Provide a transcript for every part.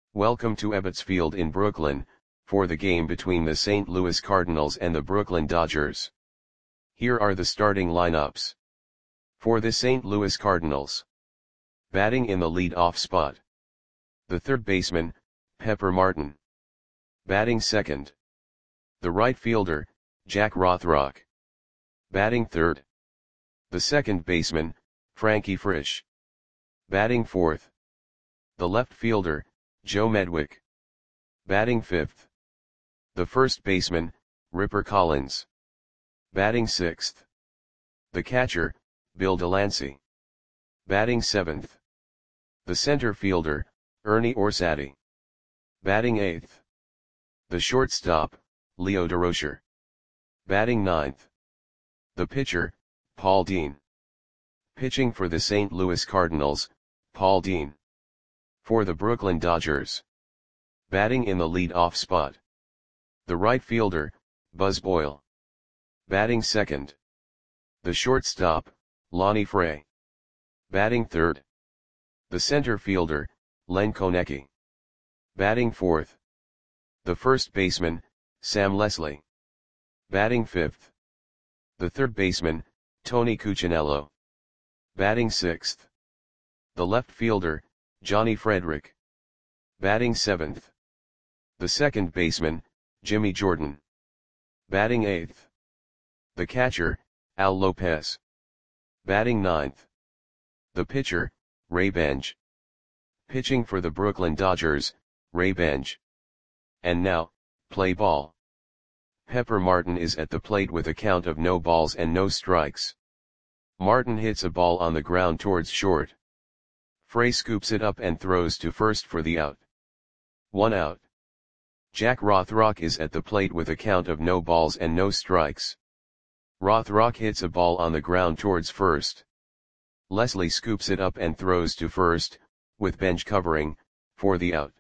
Welcome to Ebbets Field in Brooklyn, for the game between the St. Louis Cardinals and the Brooklyn Dodgers. Here are the starting lineups. For the St. Louis Cardinals. Batting in the lead-off spot. The third baseman, Pepper Martin. Batting second. The right fielder, Jack Rothrock. Batting third. The second baseman, Frankie Frisch. Batting fourth. The left fielder, Joe Medwick. Batting fifth. The first baseman, Ripper Collins. Batting sixth. The catcher, Bill Delancey. Batting seventh. The center fielder, Ernie Orsatti. Batting eighth. The shortstop, Leo Durocher. Batting ninth. The pitcher, Paul Dean. Pitching for the St. Louis Cardinals, Paul Dean. For the Brooklyn Dodgers. Batting in the lead-off spot. The right fielder, Buzz Boyle. Batting second. The shortstop, Lonnie Fray. Batting third. The center fielder, Len Konecki. Batting fourth. The first baseman, Sam Leslie. Batting fifth. The third baseman, Tony Cuccinello. Batting sixth. The left fielder, Johnny Frederick. Batting seventh. The second baseman, Jimmy Jordan. Batting eighth. The catcher, Al Lopez. Batting ninth. The pitcher, Ray Benj. Pitching for the Brooklyn Dodgers, Ray Benj. And now, play ball. Pepper Martin is at the plate with a count of no balls and no strikes. Martin hits a ball on the ground towards short. Fray scoops it up and throws to first for the out. 1 out. Jack Rothrock is at the plate with a count of no balls and no strikes. Rothrock hits a ball on the ground towards first. Leslie scoops it up and throws to first, with Benj covering, for the out.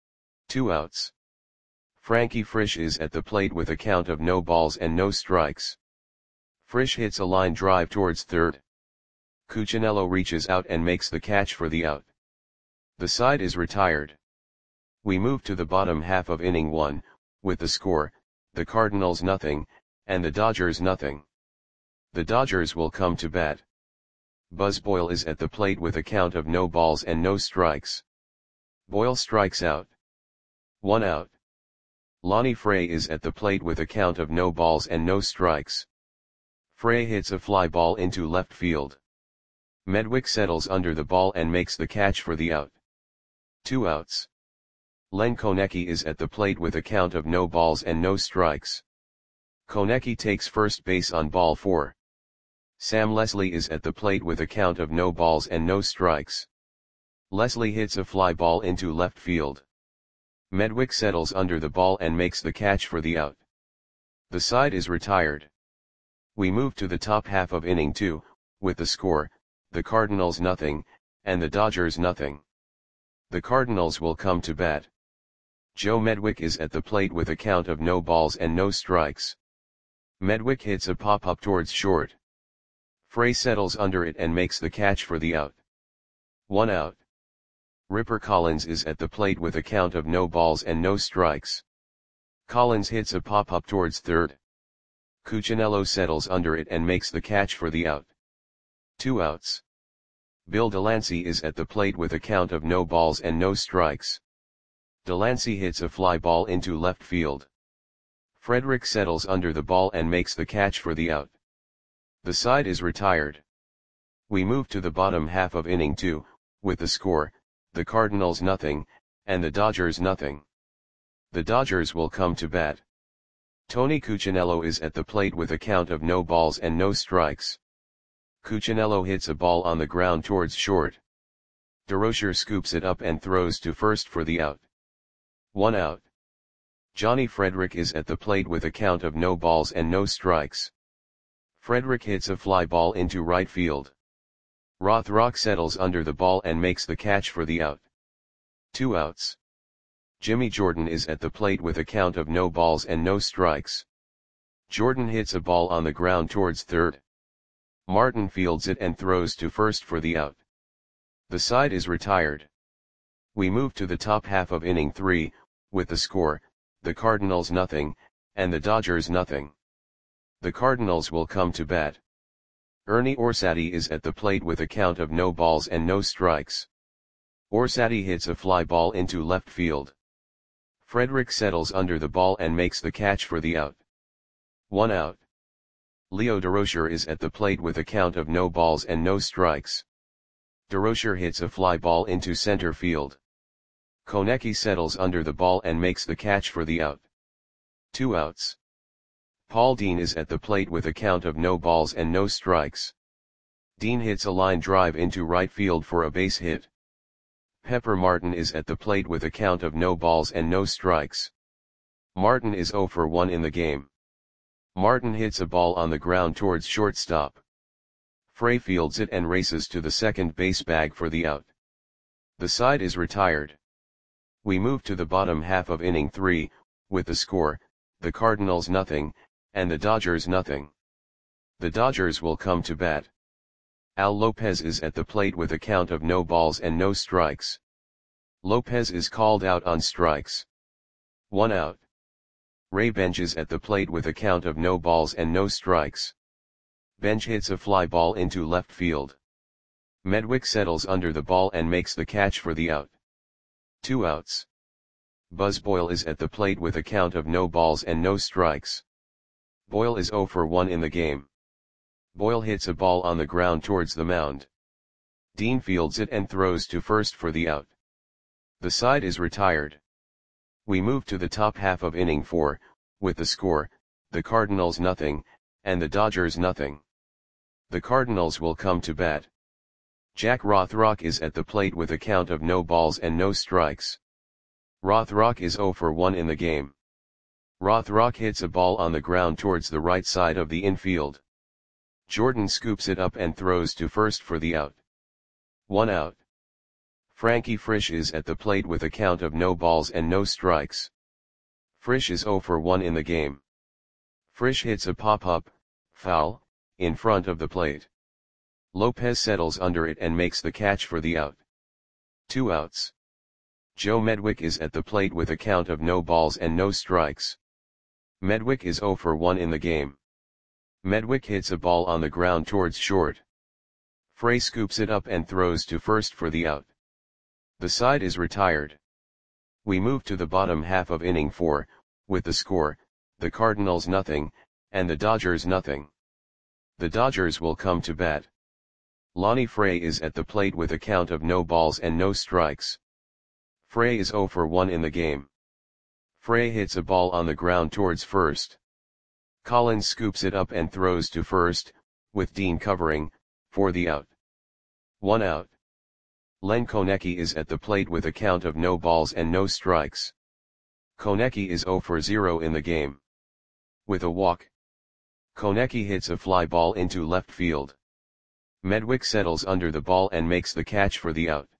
2 outs. Frankie Frisch is at the plate with a count of no balls and no strikes. Frisch hits a line drive towards third. Cuccinello reaches out and makes the catch for the out. The side is retired. We move to the bottom half of inning 1, with the score, the Cardinals nothing, and the Dodgers nothing. The Dodgers will come to bat. Buzz Boyle is at the plate with a count of no balls and no strikes. Boyle strikes out. 1 out. Lonnie Fray is at the plate with a count of no balls and no strikes. Fray hits a fly ball into left field. Medwick settles under the ball and makes the catch for the out. 2 outs. Len Konecki is at the plate with a count of no balls and no strikes. Konecki takes first base on ball 4. Sam Leslie is at the plate with a count of no balls and no strikes. Leslie hits a fly ball into left field. Medwick settles under the ball and makes the catch for the out. The side is retired. We move to the top half of inning 2, with the score, the Cardinals nothing, and the Dodgers nothing. The Cardinals will come to bat. Joe Medwick is at the plate with a count of no balls and no strikes. Medwick hits a pop-up towards short. Fray settles under it and makes the catch for the out. 1 out. Ripper Collins is at the plate with a count of no balls and no strikes. Collins hits a pop-up towards third. Cuccinello settles under it and makes the catch for the out. 2 outs. Bill Delancey is at the plate with a count of no balls and no strikes. Delancey hits a fly ball into left field. Frederick settles under the ball and makes the catch for the out. The side is retired. We move to the bottom half of inning 2, with the score, the Cardinals nothing, and the Dodgers nothing. The Dodgers will come to bat. Tony Cuccinello is at the plate with a count of no balls and no strikes. Cuccinello hits a ball on the ground towards short. Durocher scoops it up and throws to first for the out. 1 out. Johnny Frederick is at the plate with a count of no balls and no strikes. Frederick hits a fly ball into right field. Rothrock settles under the ball and makes the catch for the out. 2 outs. Jimmy Jordan is at the plate with a count of no balls and no strikes. Jordan hits a ball on the ground towards third. Martin fields it and throws to first for the out. The side is retired. We move to the top half of inning 3, with the score, the Cardinals nothing, and the Dodgers nothing. The Cardinals will come to bat. Ernie Orsatti is at the plate with a count of no balls and no strikes. Orsatti hits a fly ball into left field. Frederick settles under the ball and makes the catch for the out. 1 out. Leo Durocher is at the plate with a count of no balls and no strikes. Durocher hits a fly ball into center field. Konecki settles under the ball and makes the catch for the out. 2 outs. Paul Dean is at the plate with a count of no balls and no strikes. Dean hits a line drive into right field for a base hit. Pepper Martin is at the plate with a count of no balls and no strikes. Martin is 0 for 1 in the game. Martin hits a ball on the ground towards shortstop. Frey fields it and races to the second base bag for the out. The side is retired. We move to the bottom half of inning 3, with the score, the Cardinals nothing, and the Dodgers nothing. The Dodgers will come to bat. Al Lopez is at the plate with a count of no balls and no strikes. Lopez is called out on strikes. 1 out. Ray Bench is at the plate with a count of no balls and no strikes. Bench hits a fly ball into left field. Medwick settles under the ball and makes the catch for the out. 2 outs. Buzz Boyle is at the plate with a count of no balls and no strikes. Boyle is 0 for 1 in the game. Boyle hits a ball on the ground towards the mound. Dean fields it and throws to first for the out. The side is retired. We move to the top half of inning 4, with the score, the Cardinals nothing, and the Dodgers nothing. The Cardinals will come to bat. Jack Rothrock is at the plate with a count of no balls and no strikes. Rothrock is 0 for 1 in the game. Rothrock hits a ball on the ground towards the right side of the infield. Jordan scoops it up and throws to first for the out. 1 out. Frankie Frisch is at the plate with a count of no balls and no strikes. Frisch is 0 for 1 in the game. Frisch hits a pop-up, foul, in front of the plate. Lopez settles under it and makes the catch for the out. 2 outs. Joe Medwick is at the plate with a count of no balls and no strikes. Medwick is 0 for 1 in the game. Medwick hits a ball on the ground towards short. Frey scoops it up and throws to first for the out. The side is retired. We move to the bottom half of inning 4, with the score, the Cardinals nothing, and the Dodgers nothing. The Dodgers will come to bat. Lonnie Frey is at the plate with a count of no balls and no strikes. Frey is 0 for 1 in the game. Frey hits a ball on the ground towards first. Collins scoops it up and throws to first, with Dean covering, for the out. 1 out. Len Konecki is at the plate with a count of no balls and no strikes. Konecki is 0 for 0 in the game. With a walk. Konecki hits a fly ball into left field. Medwick settles under the ball and makes the catch for the out.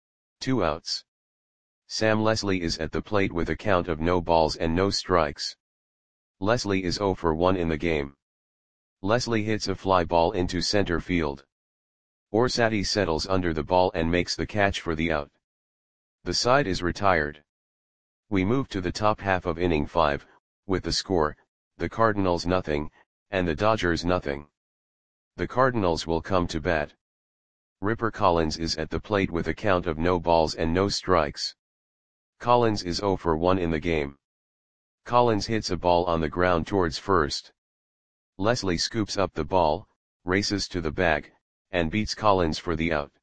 2 outs. Sam Leslie is at the plate with a count of no balls and no strikes. Leslie is 0 for 1 in the game. Leslie hits a fly ball into center field. Orsatti settles under the ball and makes the catch for the out. The side is retired. We move to the top half of inning 5, with the score, the Cardinals nothing, and the Dodgers nothing. The Cardinals will come to bat. Ripper Collins is at the plate with a count of no balls and no strikes. Collins is 0 for 1 in the game. Collins hits a ball on the ground towards first. Leslie scoops up the ball, races to the bag, and beats Collins for the out.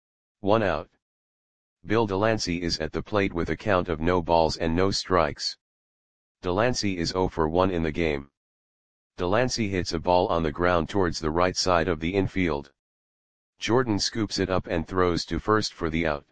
1 out. Bill Delancey is at the plate with a count of no balls and no strikes. Delancey is 0 for 1 in the game. Delancey hits a ball on the ground towards the right side of the infield. Jordan scoops it up and throws to first for the out.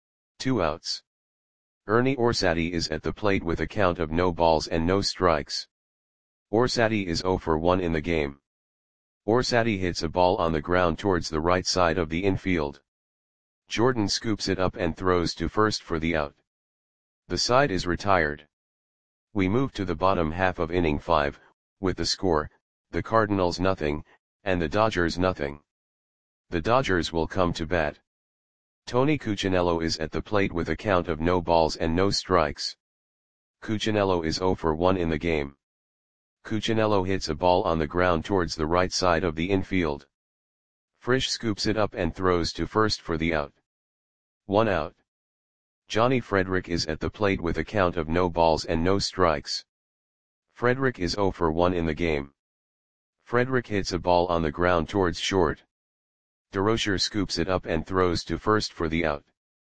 2 outs. Ernie Orsatti is at the plate with a count of no balls and no strikes. Orsatti is 0 for 1 in the game. Orsatti hits a ball on the ground towards the right side of the infield. Jordan scoops it up and throws to first for the out. The side is retired. We move to the bottom half of inning 5, with the score, the Cardinals nothing, and the Dodgers nothing. The Dodgers will come to bat. Tony Cuccinello is at the plate with a count of no balls and no strikes. Cuccinello is 0 for 1 in the game. Cuccinello hits a ball on the ground towards the right side of the infield. Frisch scoops it up and throws to first for the out. 1 out. Johnny Frederick is at the plate with a count of no balls and no strikes. Frederick is 0 for 1 in the game. Frederick hits a ball on the ground towards short. DeRocher scoops it up and throws to first for the out.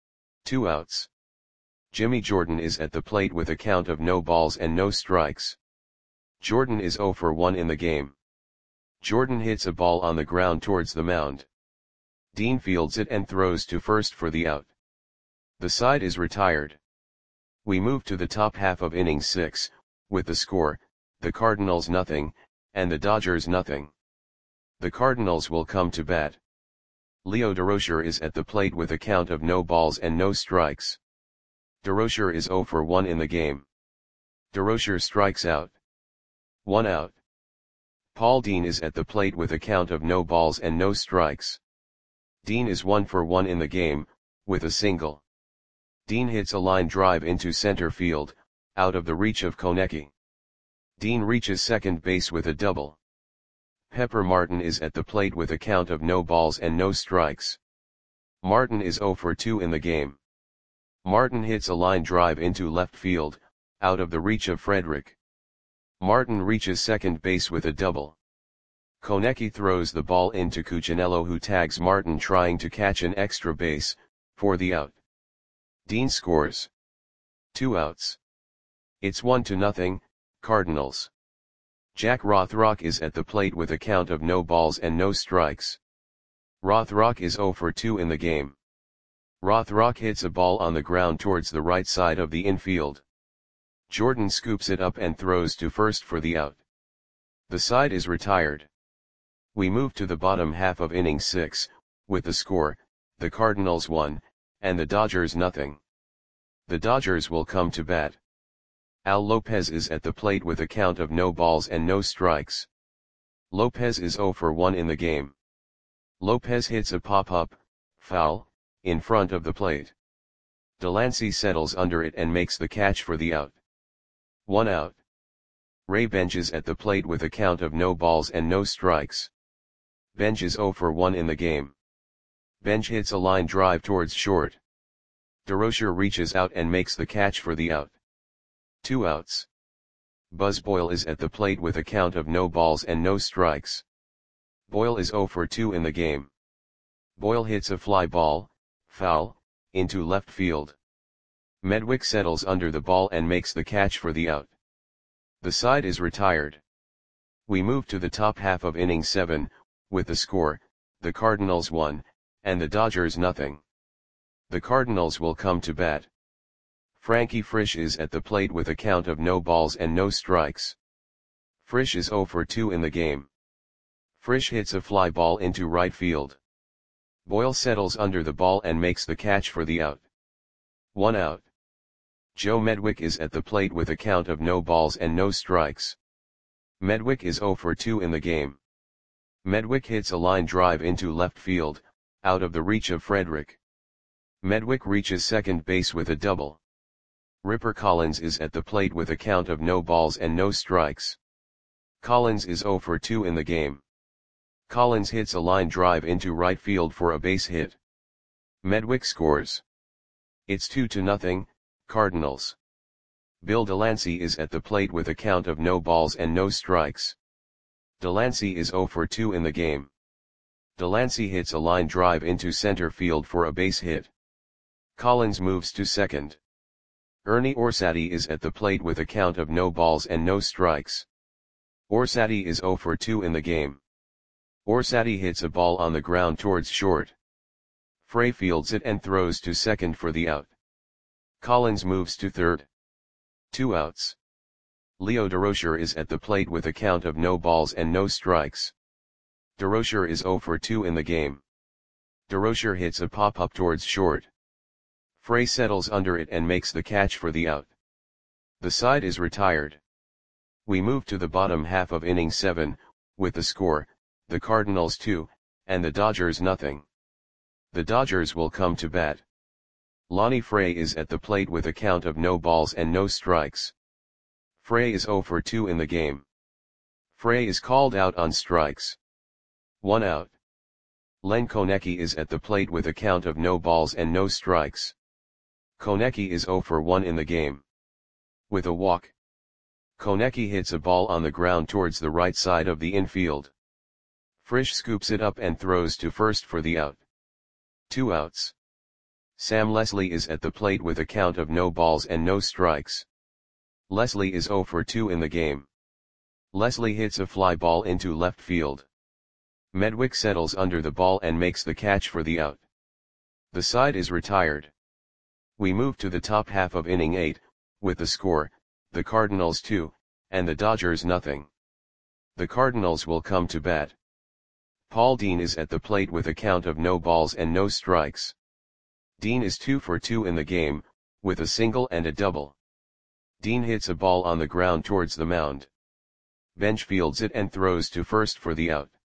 2 outs. Jimmy Jordan is at the plate with a count of no balls and no strikes. Jordan is 0 for 1 in the game. Jordan hits a ball on the ground towards the mound. Dean fields it and throws to first for the out. The side is retired. We move to the top half of inning 6, with the score, the Cardinals nothing, and the Dodgers nothing. The Cardinals will come to bat. Leo DeRocher is at the plate with a count of no balls and no strikes. DeRocher is 0 for 1 in the game. DeRocher strikes out. 1 out. Paul Dean is at the plate with a count of no balls and no strikes. Dean is 1 for 1 in the game, with a single. Dean hits a line drive into center field, out of the reach of Konecki. Dean reaches second base with a double. Pepper Martin is at the plate with a count of no balls and no strikes. Martin is 0 for 2 in the game. Martin hits a line drive into left field, out of the reach of Frederick. Martin reaches second base with a double. Konecki throws the ball into Cuccinello, who tags Martin trying to catch an extra base, for the out. Dean scores. 2 outs. It's 1-0, Cardinals. Jack Rothrock is at the plate with a count of no balls and no strikes. Rothrock is 0 for 2 in the game. Rothrock hits a ball on the ground towards the right side of the infield. Jordan scoops it up and throws to first for the out. The side is retired. We move to the bottom half of inning 6, with the score, the Cardinals 1, and the Dodgers nothing. The Dodgers will come to bat. Al Lopez is at the plate with a count of no balls and no strikes. Lopez is 0 for 1 in the game. Lopez hits a pop-up, foul, in front of the plate. Delancey settles under it and makes the catch for the out. 1 out. Ray Bench is at the plate with a count of no balls and no strikes. Bench is 0 for 1 in the game. Bench hits a line drive towards short. DeRocher reaches out and makes the catch for the out. 2 outs. Buzz Boyle is at the plate with a count of no balls and no strikes. Boyle is 0 for 2 in the game. Boyle hits a fly ball, foul, into left field. Medwick settles under the ball and makes the catch for the out. The side is retired. We move to the top half of inning 7, with the score, the Cardinals 1, and the Dodgers nothing. The Cardinals will come to bat. Frankie Frisch is at the plate with a count of no balls and no strikes. Frisch is 0 for 2 in the game. Frisch hits a fly ball into right field. Boyle settles under the ball and makes the catch for the out. 1 out. Joe Medwick is at the plate with a count of no balls and no strikes. Medwick is 0 for 2 in the game. Medwick hits a line drive into left field, out of the reach of Frederick. Medwick reaches second base with a double. Ripper Collins is at the plate with a count of no balls and no strikes. Collins is 0 for 2 in the game. Collins hits a line drive into right field for a base hit. Medwick scores. It's 2-0, Cardinals. Bill Delancey is at the plate with a count of no balls and no strikes. Delancey is 0 for 2 in the game. Delancey hits a line drive into center field for a base hit. Collins moves to second. Ernie Orsatti is at the plate with a count of no balls and no strikes. Orsatti is 0 for 2 in the game. Orsatti hits a ball on the ground towards short. Frey fields it and throws to second for the out. Collins moves to third. 2 outs. Leo DeRocher is at the plate with a count of no balls and no strikes. DeRocher is 0 for 2 in the game. DeRocher hits a pop-up towards short. Frey settles under it and makes the catch for the out. The side is retired. We move to the bottom half of inning 7, with the score, the Cardinals 2, and the Dodgers nothing. The Dodgers will come to bat. Lonnie Frey is at the plate with a count of no balls and no strikes. Frey is 0 for 2 in the game. Frey is called out on strikes. 1 out. Len Konecki is at the plate with a count of no balls and no strikes. Konecki is 0 for 1 in the game. With a walk. Konecki hits a ball on the ground towards the right side of the infield. Frisch scoops it up and throws to first for the out. 2 outs. Sam Leslie is at the plate with a count of no balls and no strikes. Leslie is 0 for 2 in the game. Leslie hits a fly ball into left field. Medwick settles under the ball and makes the catch for the out. The side is retired. We move to the top half of inning 8, with the score, the Cardinals 2, and the Dodgers nothing. The Cardinals will come to bat. Paul Dean is at the plate with a count of no balls and no strikes. Dean is 2 for 2 in the game, with a single and a double. Dean hits a ball on the ground towards the mound. Bench fields it and throws to first for the out.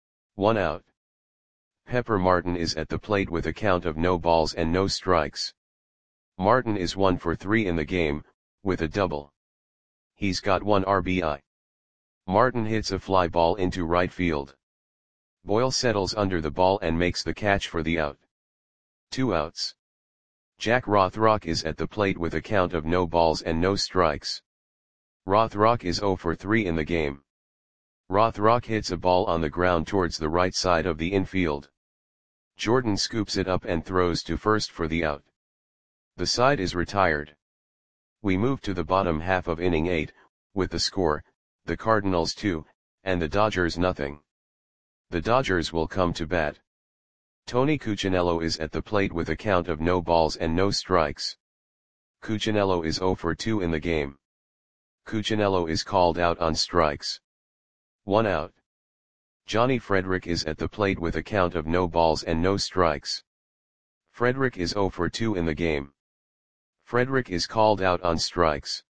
1 out. Pepper Martin is at the plate with a count of no balls and no strikes. Martin is 1 for 3 in the game, with a double. He's got 1 RBI. Martin hits a fly ball into right field. Boyle settles under the ball and makes the catch for the out. 2 outs. Jack Rothrock is at the plate with a count of no balls and no strikes. Rothrock is 0 for 3 in the game. Rothrock hits a ball on the ground towards the right side of the infield. Jordan scoops it up and throws to first for the out. The side is retired. We move to the bottom half of inning 8, with the score, the Cardinals 2, and the Dodgers nothing. The Dodgers will come to bat. Tony Cuccinello is at the plate with a count of no balls and no strikes. Cuccinello is 0 for 2 in the game. Cuccinello is called out on strikes. 1 out. Johnny Frederick is at the plate with a count of no balls and no strikes. Frederick is 0 for 2 in the game. Frederick is called out on strikes.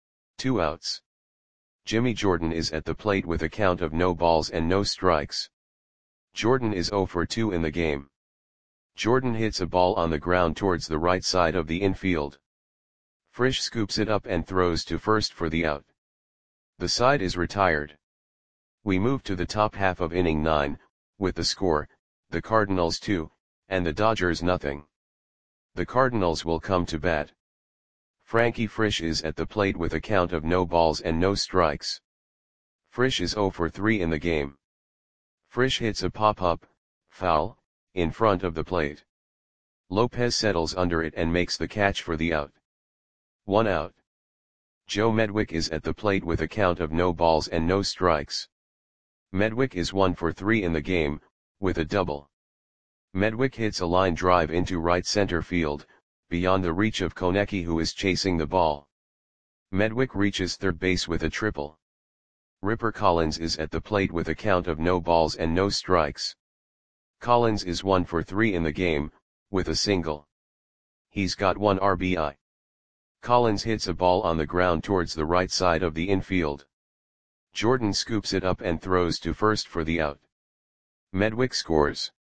2 outs. Jimmy Jordan is at the plate with a count of no balls and no strikes. Jordan is 0 for 2 in the game. Jordan hits a ball on the ground towards the right side of the infield. Frisch scoops it up and throws to first for the out. The side is retired. We move to the top half of inning 9, with the score, the Cardinals 2, and the Dodgers nothing. The Cardinals will come to bat. Frankie Frisch is at the plate with a count of no balls and no strikes. Frisch is 0 for 3 in the game. Frisch hits a pop-up, foul, in front of the plate. Lopez settles under it and makes the catch for the out. 1 out. Joe Medwick is at the plate with a count of no balls and no strikes. Medwick is 1 for 3 in the game, with a double. Medwick hits a line drive into right center field, beyond the reach of Konecki, who is chasing the ball. Medwick reaches third base with a triple. Ripper Collins is at the plate with a count of no balls and no strikes. Collins is 1 for 3 in the game, with a single. He's got 1 RBI. Collins hits a ball on the ground towards the right side of the infield. Jordan scoops it up and throws to first for the out. Medwick scores.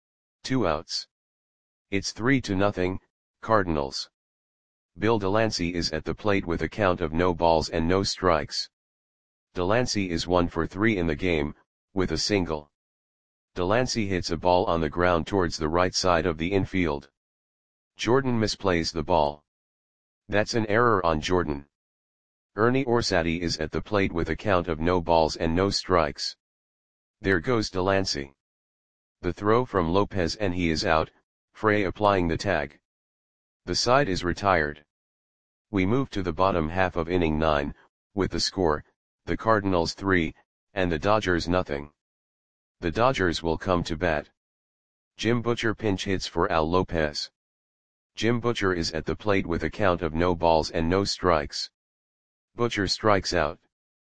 2 outs. It's 3-0, Cardinals. Bill Delancey is at the plate with a count of no balls and no strikes. Delancey is 1 for 3 in the game, with a single. Delancey hits a ball on the ground towards the right side of the infield. Jordan misplays the ball. That's an error on Jordan. Ernie Orsatti is at the plate with a count of no balls and no strikes. There goes Delancey. The throw from Lopez and he is out, Frey applying the tag. The side is retired. We move to the bottom half of inning 9, with the score, the Cardinals 3, and the Dodgers nothing. The Dodgers will come to bat. Jim Butcher pinch hits for Al Lopez. Jim Butcher is at the plate with a count of no balls and no strikes. Butcher strikes out.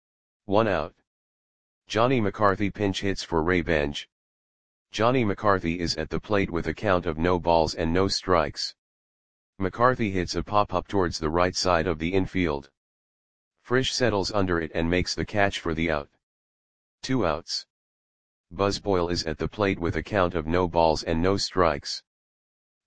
1 out. Johnny McCarthy pinch hits for Ray Benj. Johnny McCarthy is at the plate with a count of no balls and no strikes. McCarthy hits a pop-up towards the right side of the infield. Frisch settles under it and makes the catch for the out. 2 outs. Buzz Boyle is at the plate with a count of no balls and no strikes.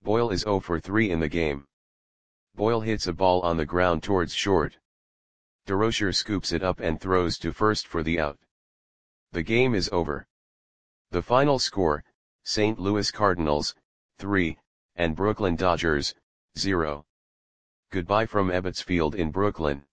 Boyle is 0 for 3 in the game. Boyle hits a ball on the ground towards short. Durocher scoops it up and throws to first for the out. The game is over. The final score, St. Louis Cardinals, 3, and Brooklyn Dodgers, 0. Goodbye from Ebbets Field in Brooklyn.